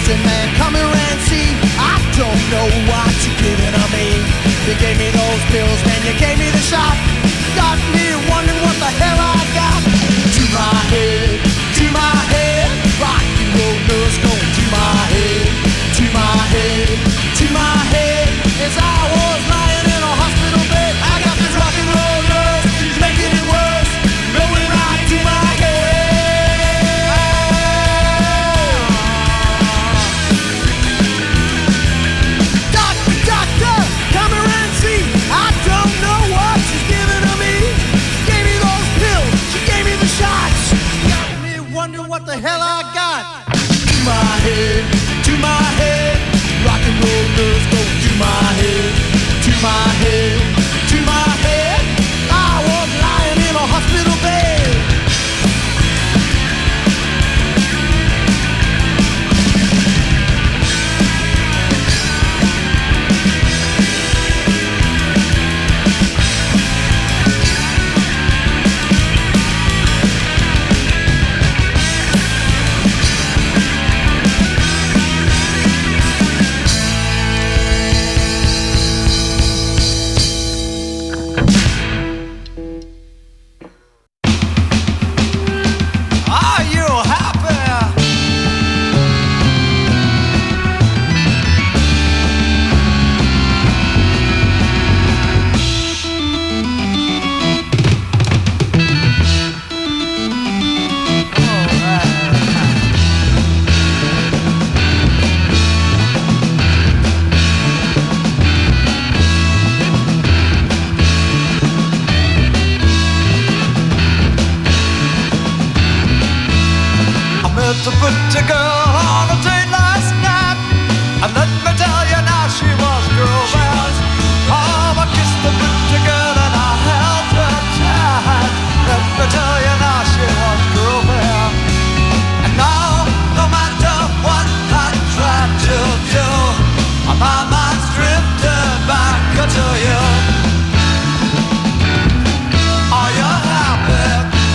Listen, man, come here and see. I don't know what you're giving to me. You gave me those pills, man, you gave me the shot. Got me wondering what the hell I got. To my head, rock and roll nurse going to my head, to my head, to my head. As I was lying in a hospital bed, I got this rock and roll nurse, she's making it worse, going right to my head. Doctor, come here and see. I don't know what she's giving to me. Gave me those pills, she gave me the shots. Got me wondering what the hell I got. To my head, rock and roll nurse go to my head, to my head, to my head. I was lying in a hospital bed. To put a girl on a date last night, and let me tell you now she was grooving. Oh, I kissed the pretty girl and I held her tight. Let me tell you now she was grooving. And now, no matter what I try to do, my mind's drifted back to you. Are you happy?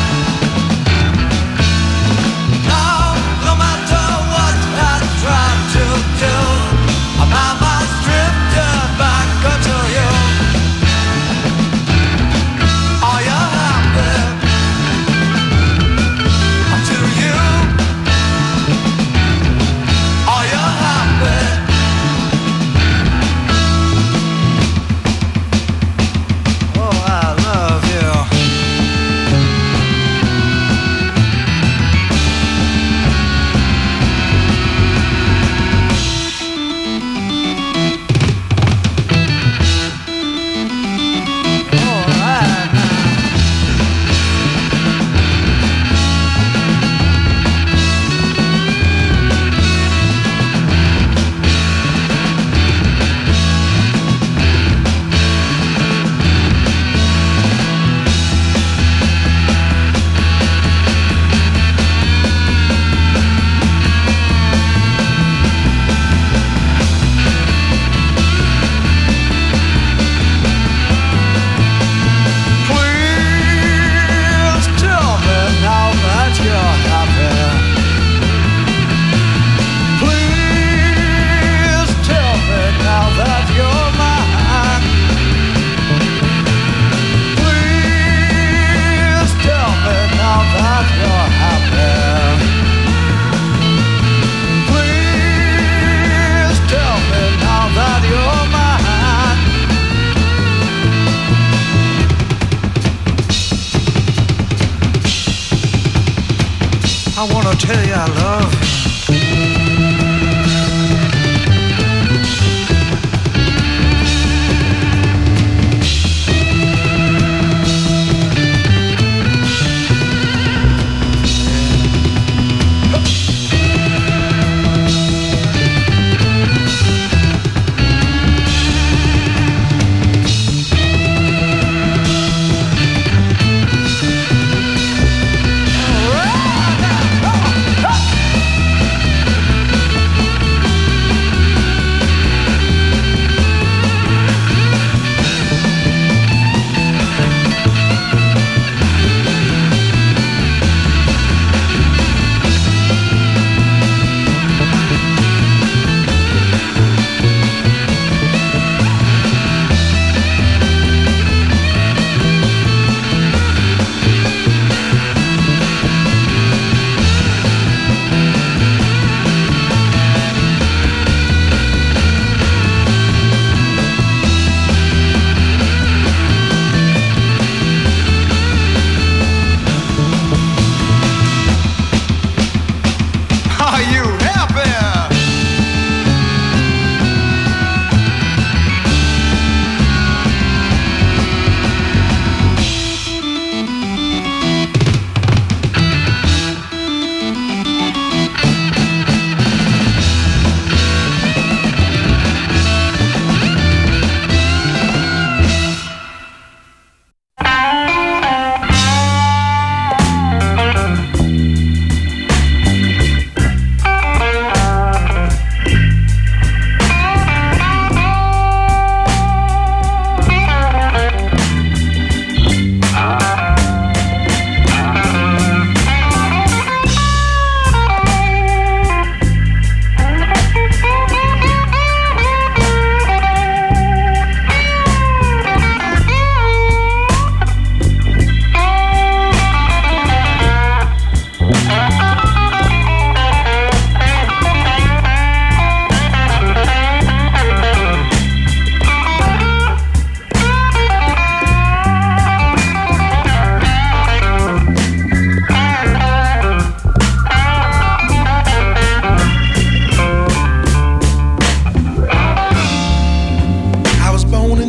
I wanna tell you I love you.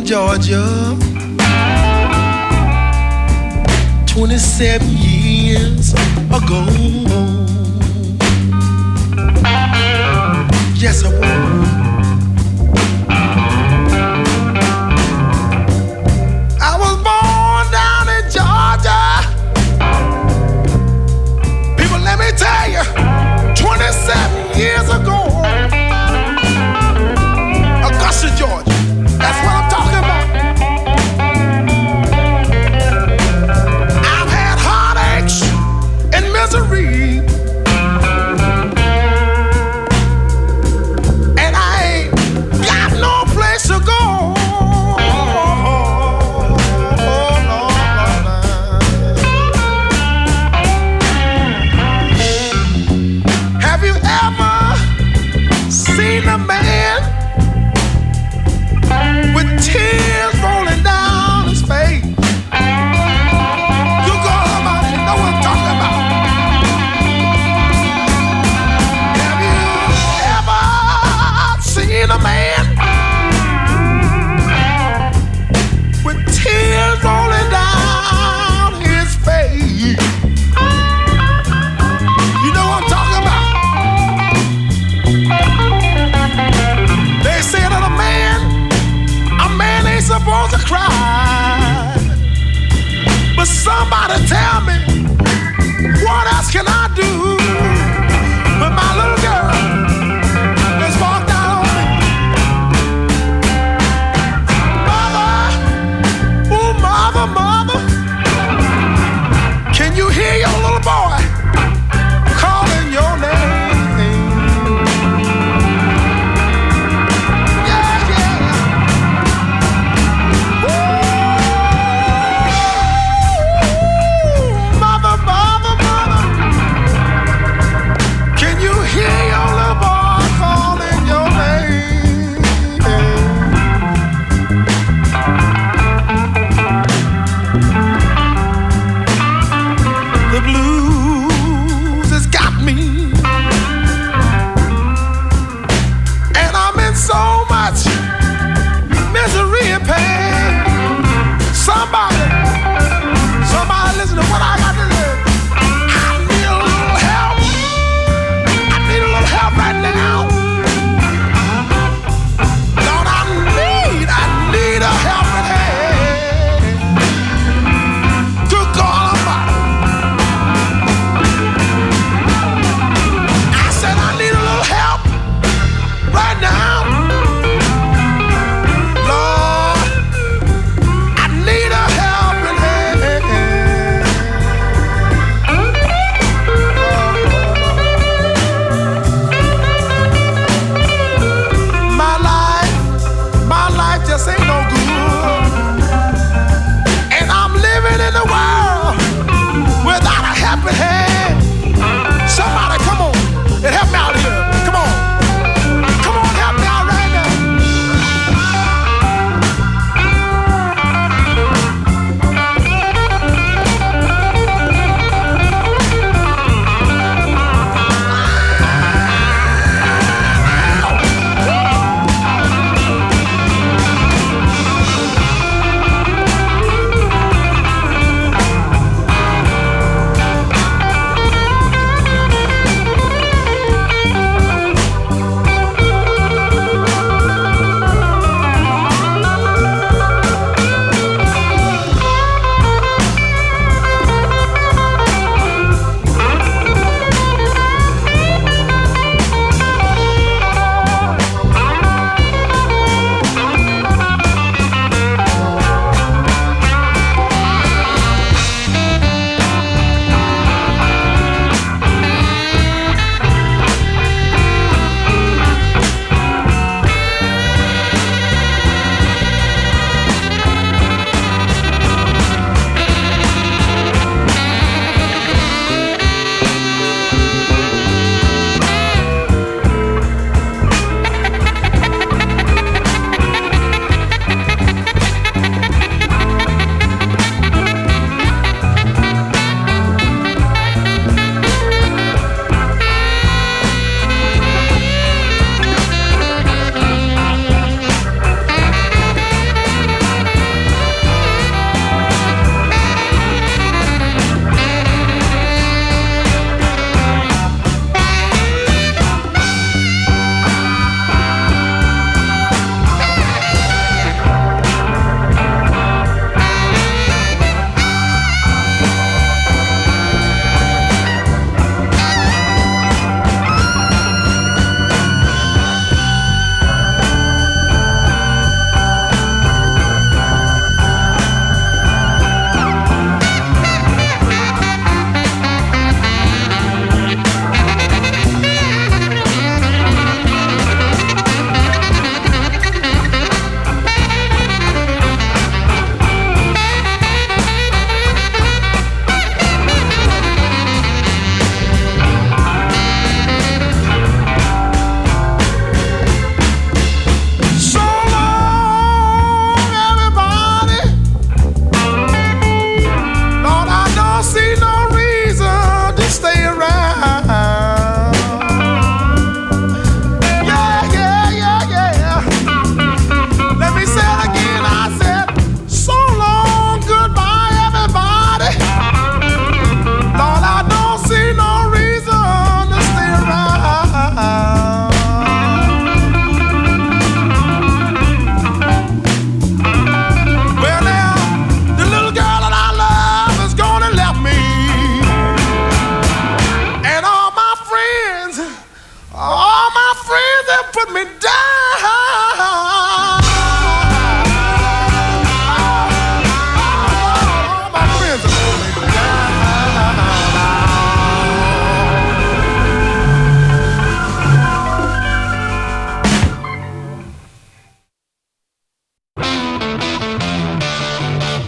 in Georgia 27 years ago. Yes, I was. I was born down in Georgia. People, let me tell you, 27 years ago, Augusta, Georgia. That's what I'm talking about. I've had heartaches and misery, and I ain't got no place to go. Have you ever seen a man with tears rolling down his face? You go about it, you know what I'm talking about. Have you ever seen a man with tears rolling down his face? You know what I'm talking about. They say that a man ain't supposed to cry. But somebody tell me, what else can I do when my little girl has walked out on me? Mother, oh mother, mother, can you hear your little boy calling your name? Yeah, yeah. Ooh, mother, mother, mother.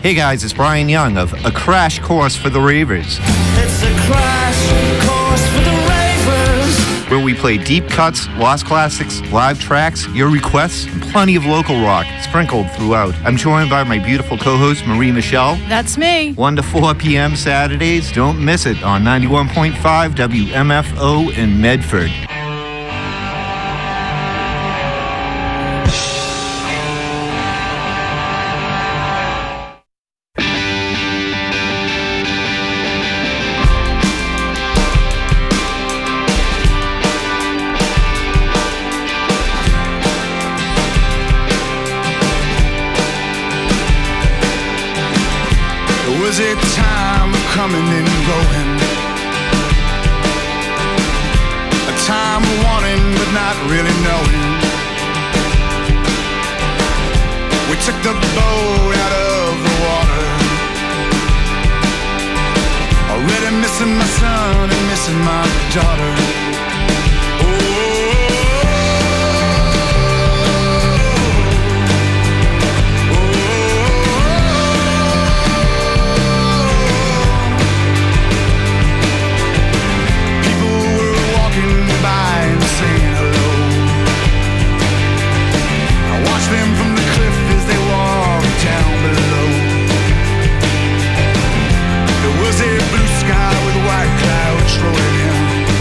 Hey guys, it's Brian Young of A Crash Course for the Ravers. It's a crash course for the ravers. Where we play deep cuts, lost classics, live tracks, your requests, and plenty of local rock sprinkled throughout. I'm joined by my beautiful co-host, Marie Michelle. That's me. 1 to 4 p.m. Saturdays. Don't miss it on 91.5 WMFO in Medford. Was it time coming and going? A time wanting but not really knowing. We took the boat out of the water. Already missing my son and missing my daughter. Them from the cliff as they walk down below. There was a blue sky with white clouds rolling in,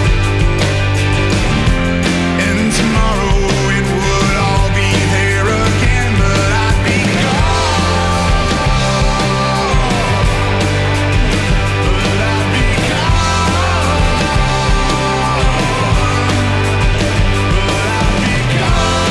and tomorrow it would all be there again, but I'd be gone. But I'd be gone. But I'd be gone.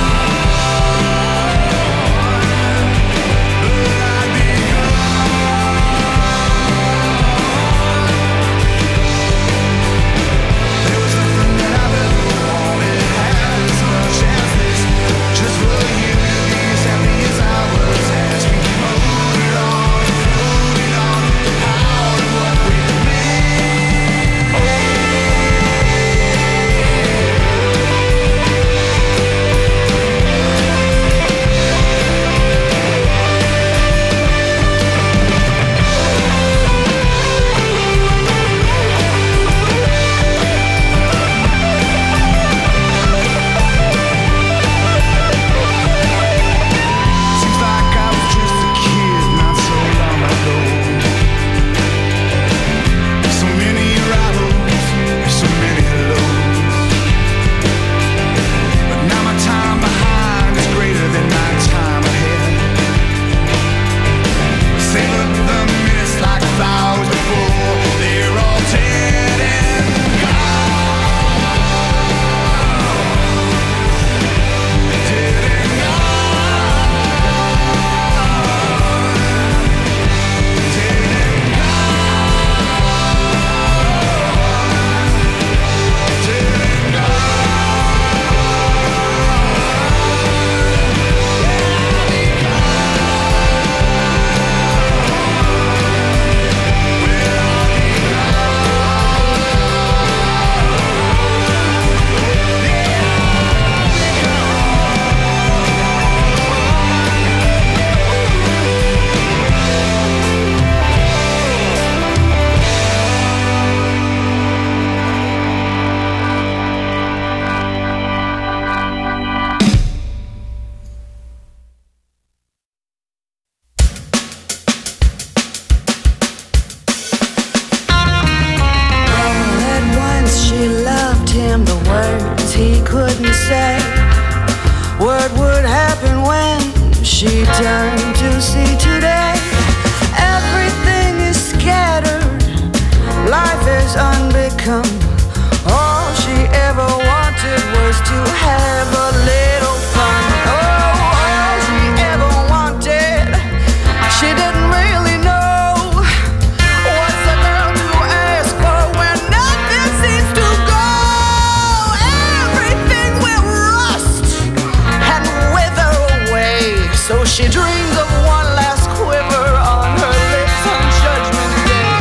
She dreams of one last quiver on her lips on Judgment Day.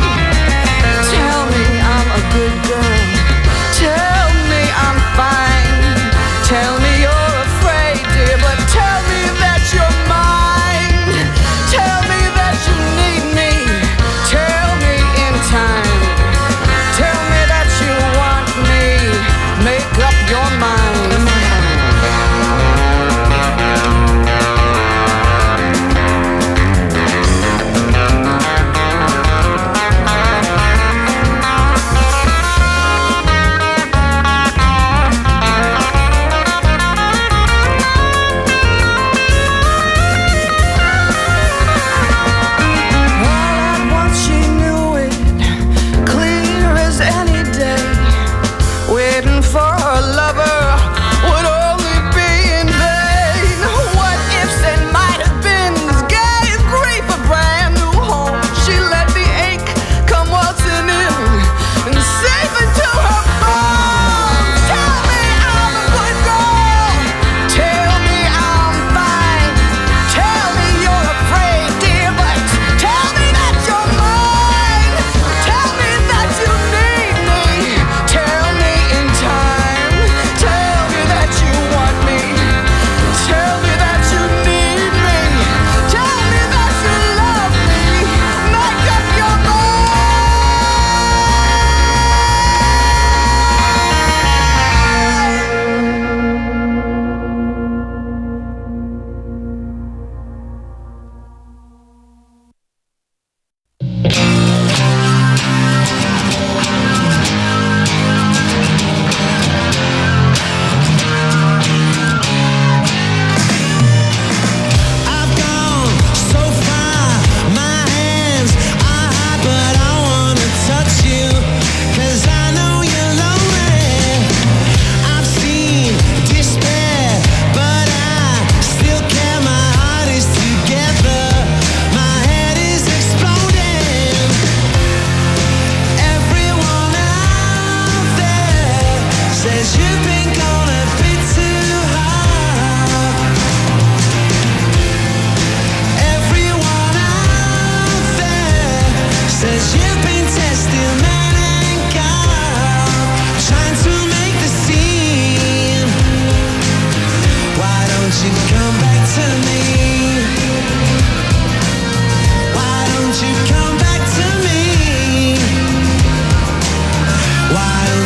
Tell me I'm a good girl. Tell me I'm fine. Tell me you're afraid, dear, but tell me that you're mine. Tell me that you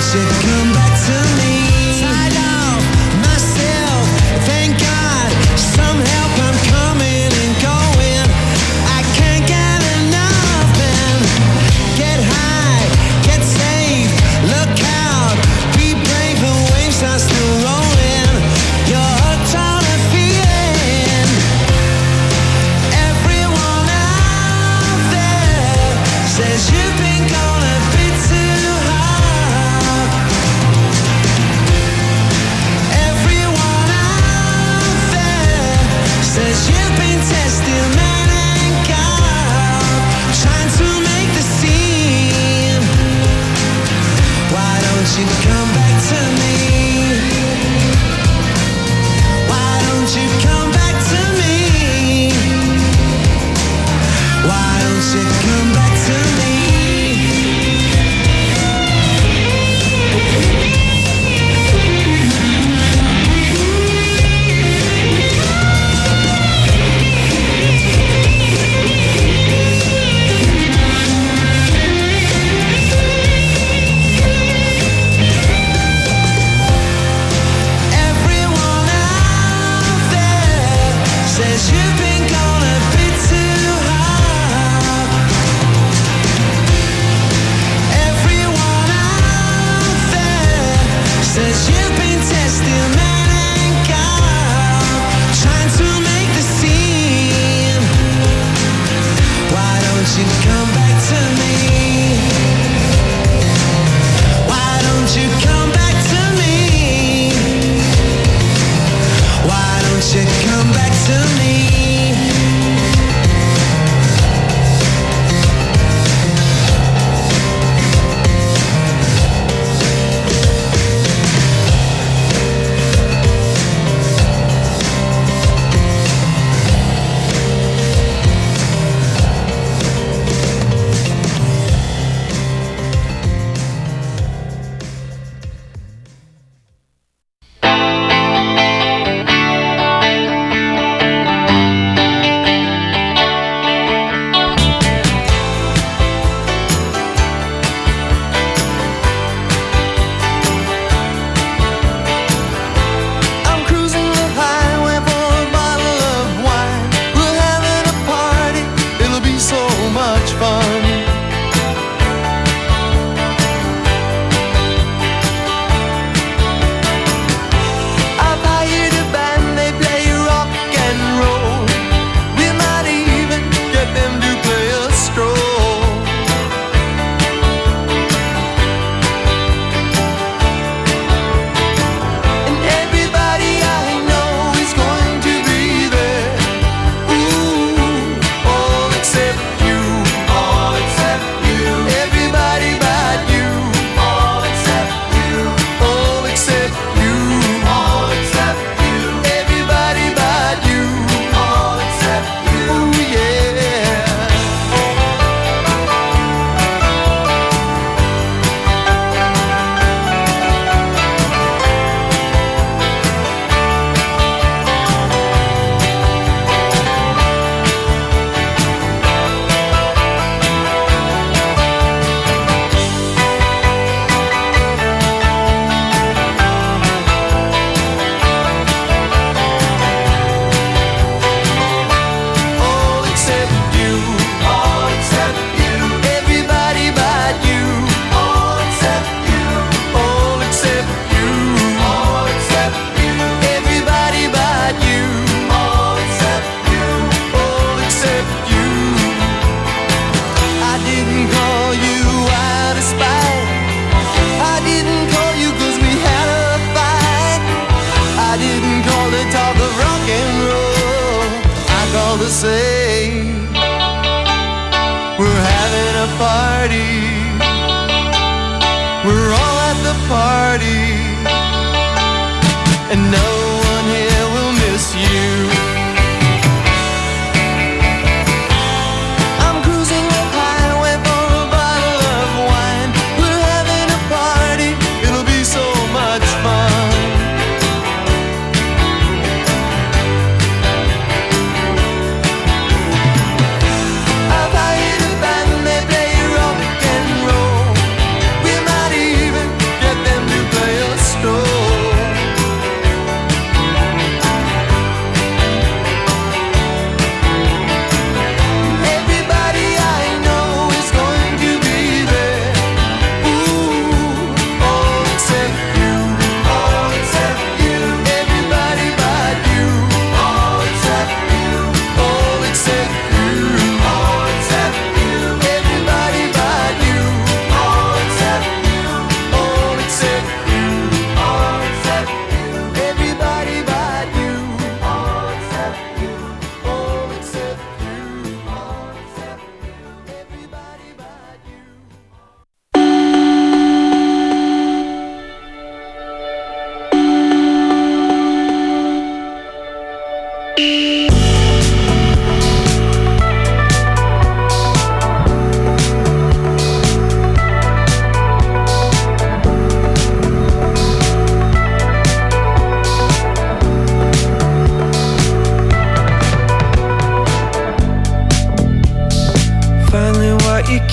Get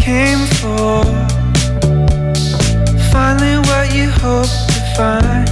came for. Finally what you hope to find.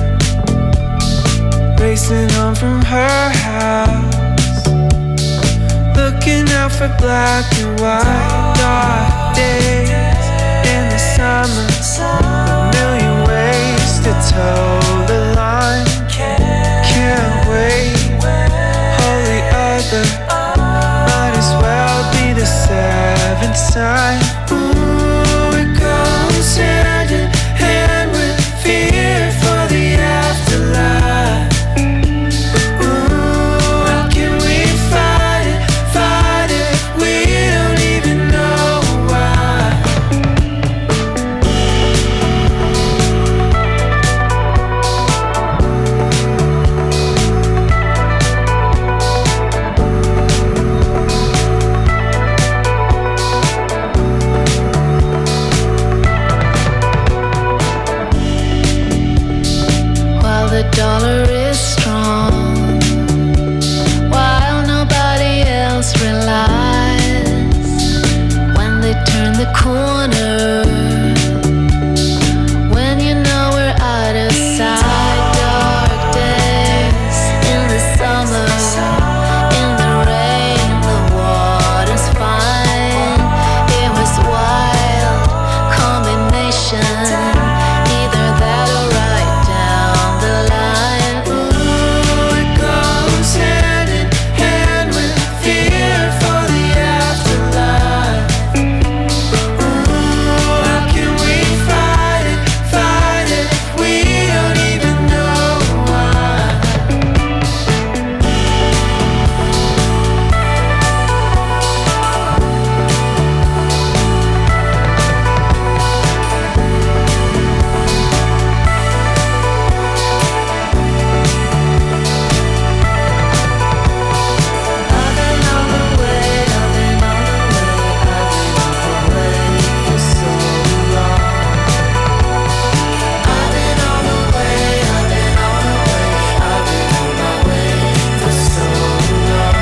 Racing home from her house, looking out for black and white. Dark days in the summer, a million ways to toe the line. Can't wait, holy other, might as well be the seventh sign. Ooh, it goes hand in hand with fear for the afterlife. Ooh, how can we fight it if we don't even know why? While the dollar is strong, while nobody else relies, when they turn the corner, when you know we're out of sight. Dark days in the summer, in the rain, the water's fine. It was wild combination, either that or right down the line. Ooh, it goes hand in hand with fear for the afterlife. Ooh, how can we fight it if we don't even know why? I've been on the way, I've been on the way for so long. I've been on the way, I've been on the way, I've been on my way for so long.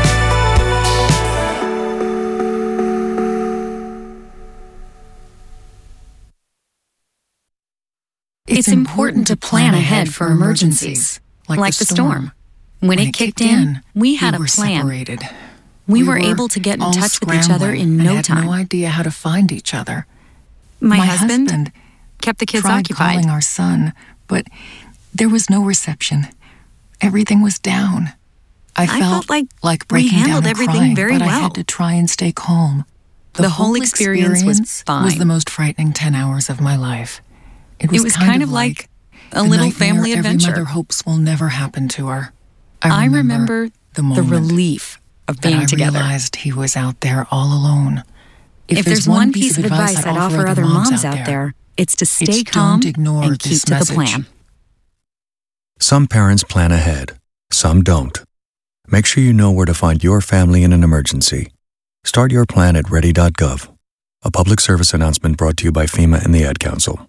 It's important to plan ahead for emergencies, like the storm. When it kicked in, we had a plan. Separated. We were able to get in touch with each other in no and had time. no idea how to find each other. My husband kept the kids tried occupied. calling our son, but there was no reception. Everything was down. I felt like we breaking handled down and everything crying, very but I well. had to try and stay calm. The whole experience was fine. the most frightening 10 hours of my life. It was kind of like a the little nightmare family every adventure. mother hopes will never happen to her. I remember the the moment relief of that being I together. realized he was out there all alone. If there's one piece of advice I'd offer other moms out there, it's to stay calm don't ignore and keep this to the message. plan. Some parents plan ahead, some don't. Make sure you know where to find your family in an emergency. Start your plan at ready.gov. A public service announcement brought to you by FEMA and the Ad Council.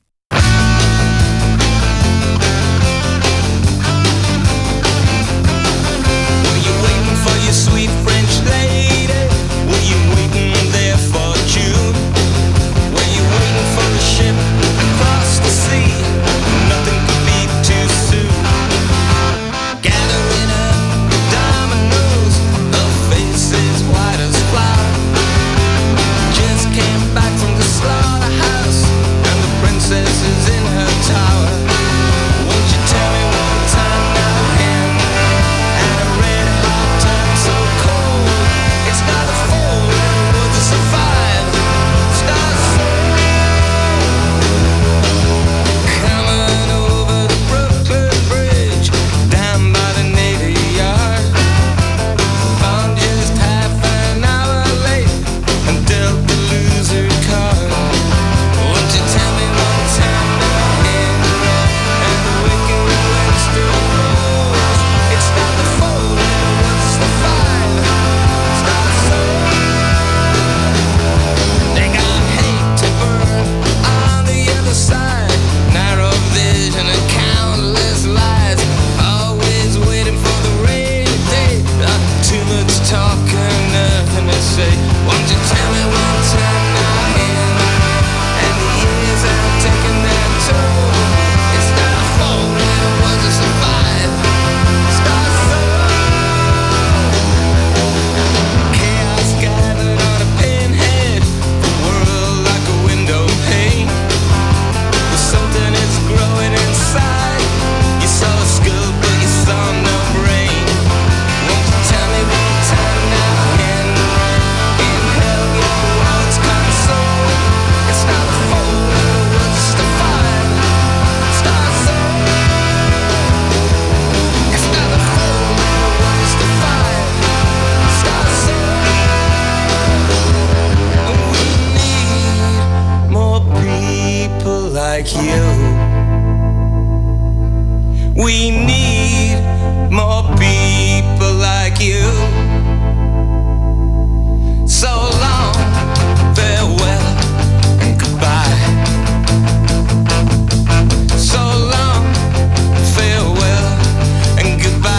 Were you waiting for your sweet French lady? Were you waiting there for June? Were you waiting for a ship across the sea? Nothing could be too soon. Gathering up the dominoes, her face is white as flour. Just came back from the slaughterhouse, and the princess is in like you. We need more people like you. So long, farewell and goodbye. So long, farewell and goodbye.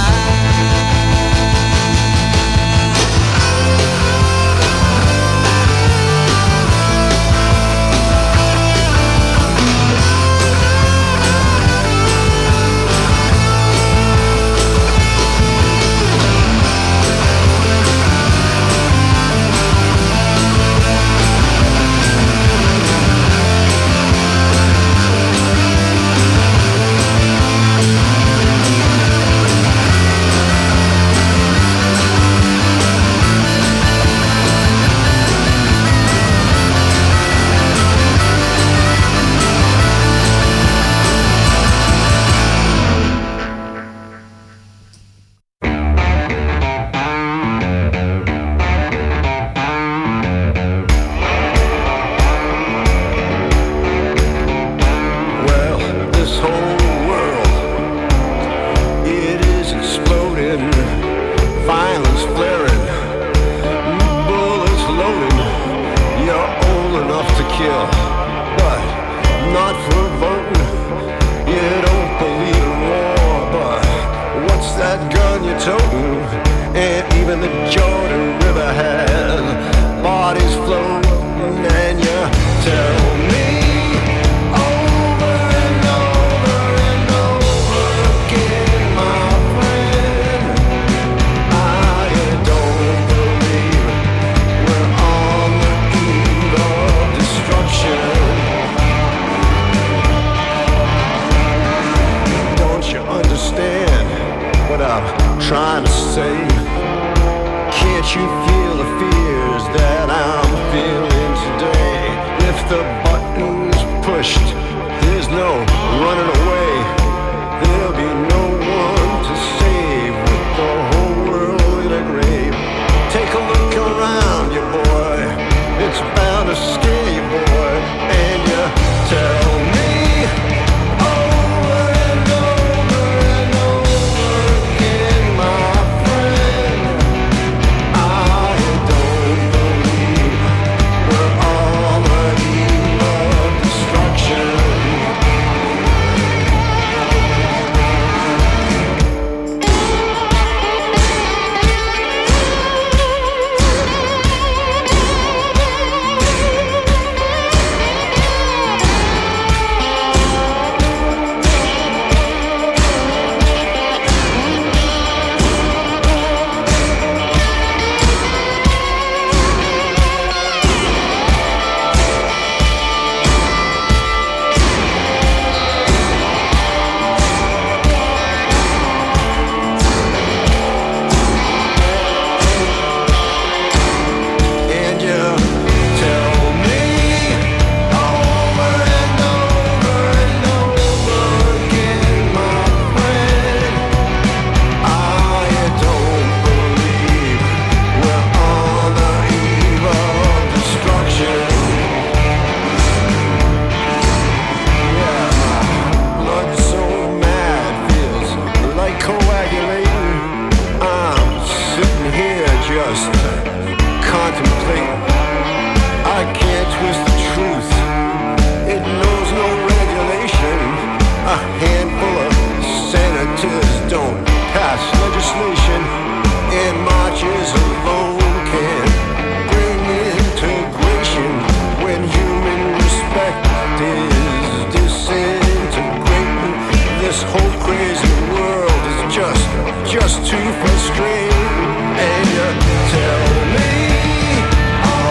Just too frustrating, and you tell me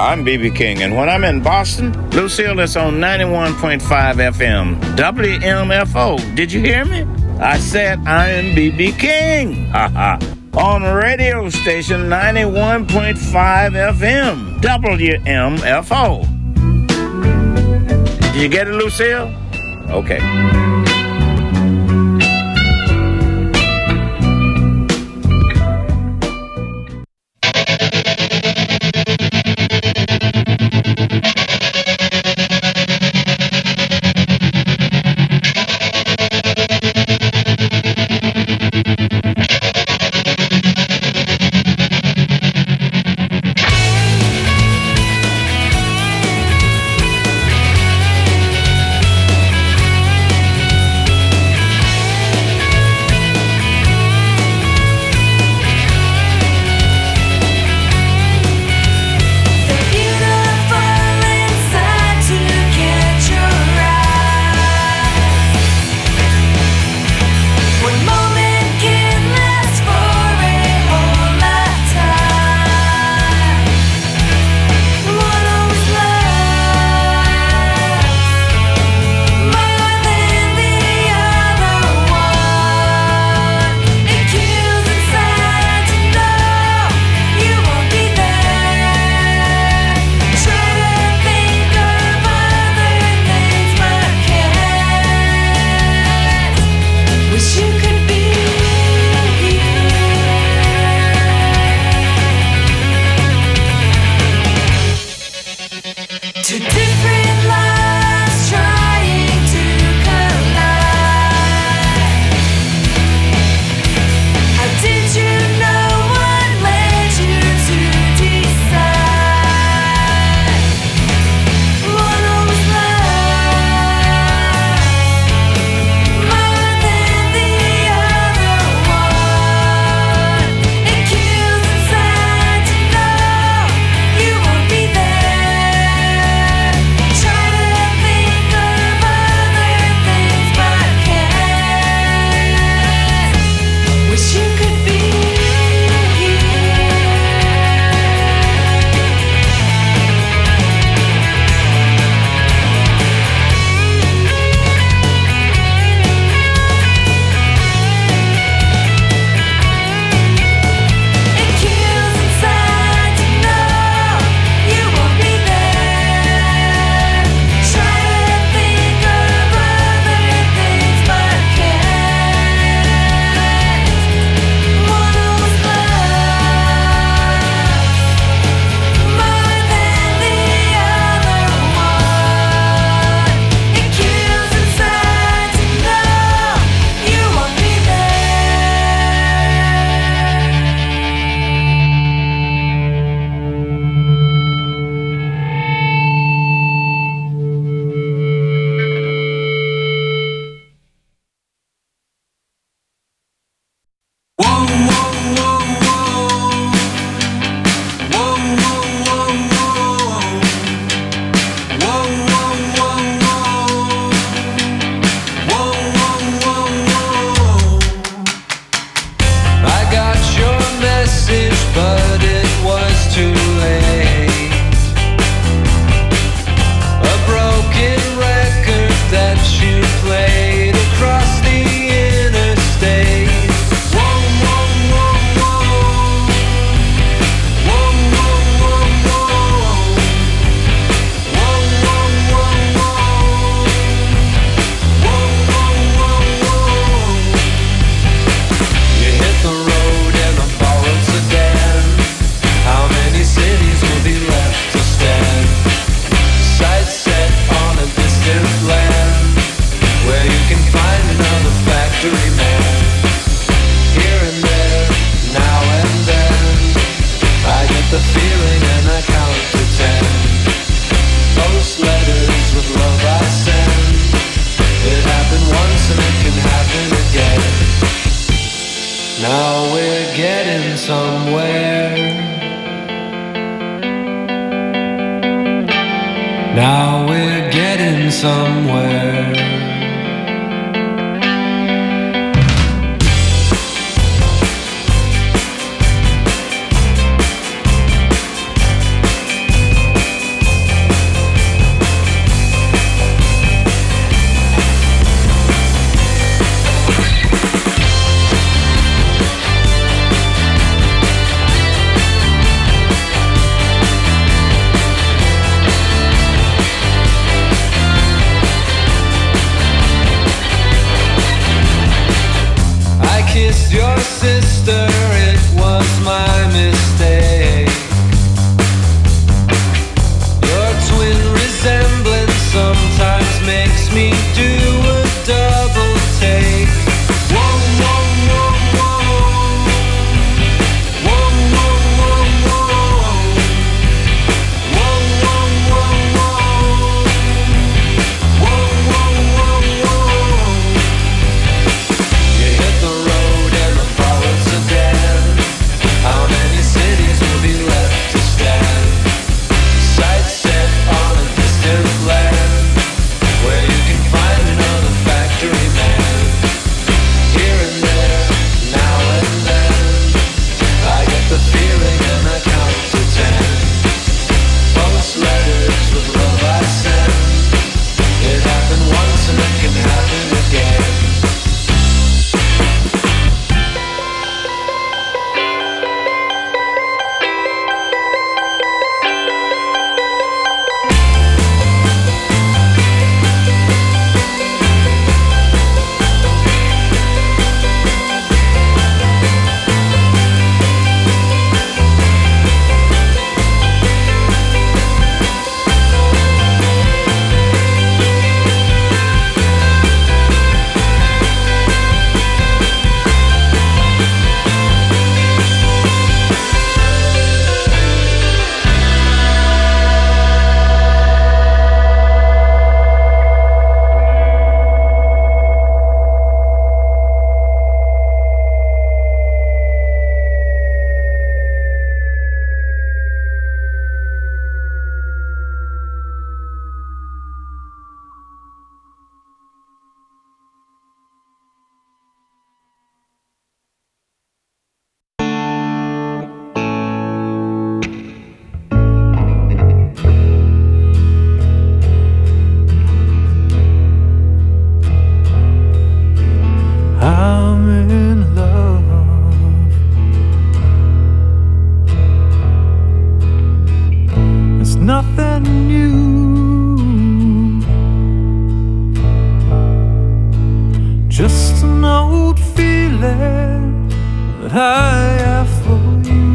I'm B.B. King, and when I'm in Boston, Lucille is on 91.5 FM, WMFO. Did you hear me? I said I'm B.B. King. On radio station 91.5 FM, WMFO. Did you get it, Lucille? Okay. Now we're getting somewhere. than you. Just an old feeling that I have for you.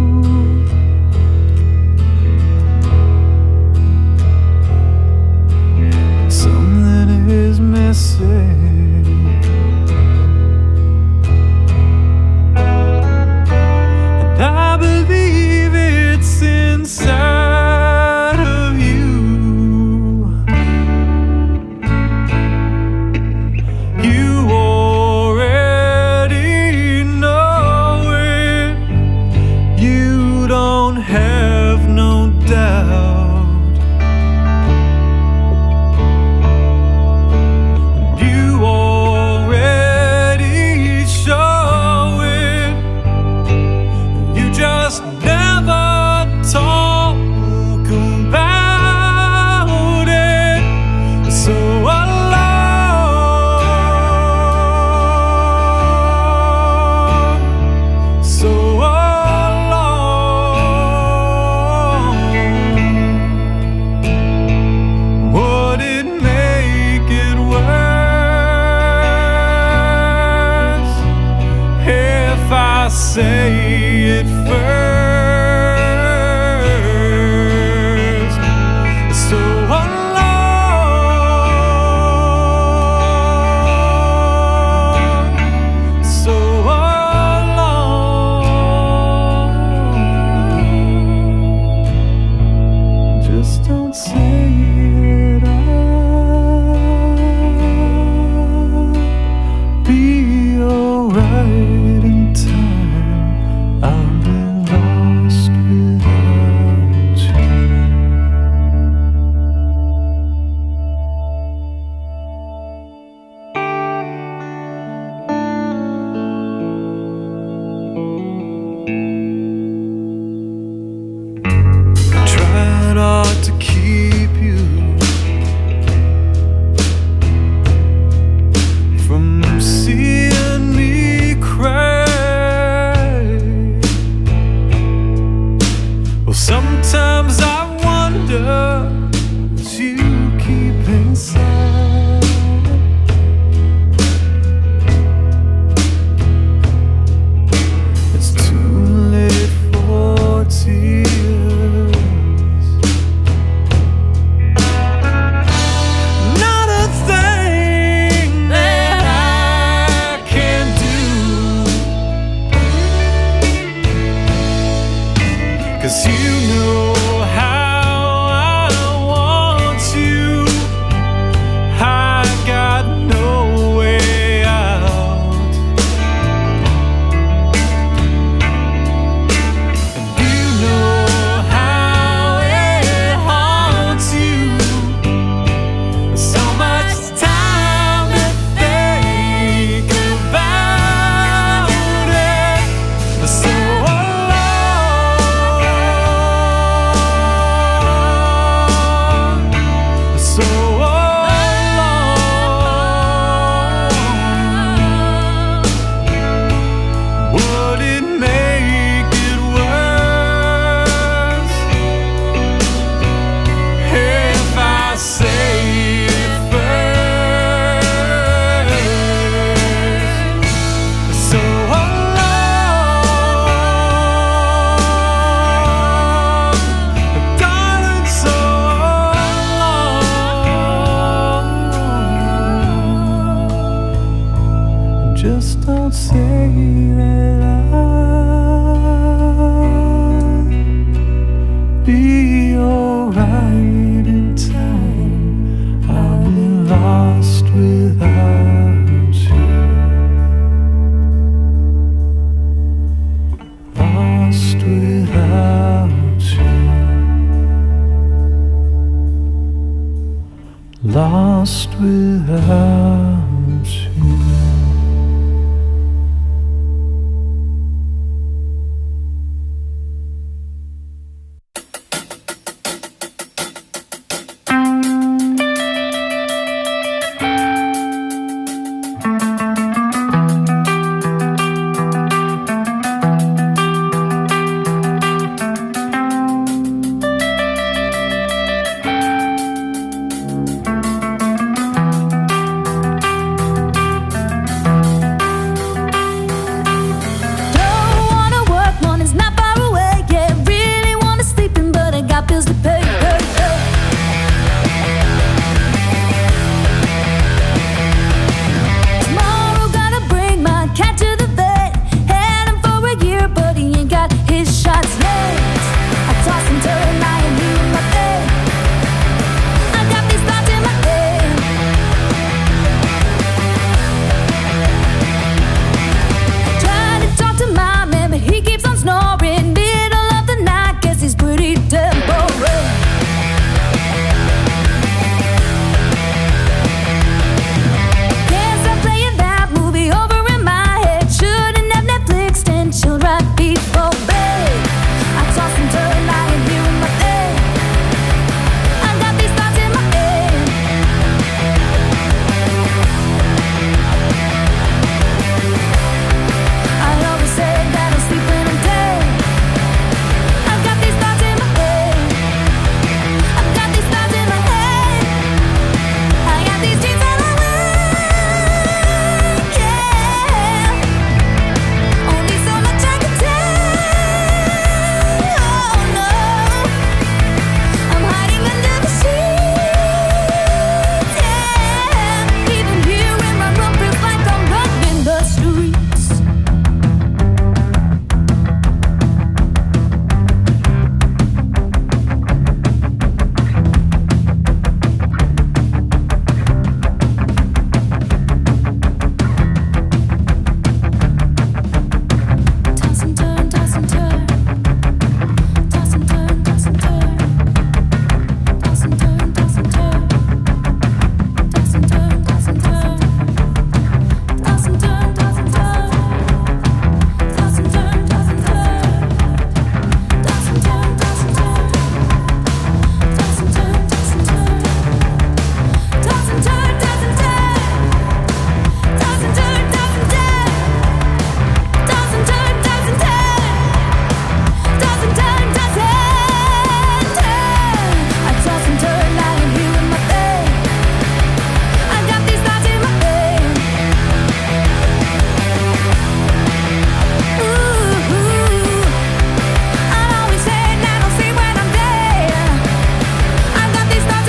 Something is missing, and I believe it's inside of you. You already know it. You don't have no doubt. You already show it. You just never talk about it. So alone, so alone. Would it make it worse if I say it first? So alone, so alone. Just don't say it. I'll be alright in time. I'll be lost without you. Tried hard to keep you from seeing me cry. Well, sometimes I wonder what you keep inside. It's too late for tears. Not a thing that I can do, 'cause you know how I want you. I got no way out. And you know how it haunts you. So much time to think about it. So alone, so alone. Would it make it worse if I say it first? So alone, darling, so alone. Just don't say that I'll be alright in time. I'll be lost without you. Lost without you. Lost without you.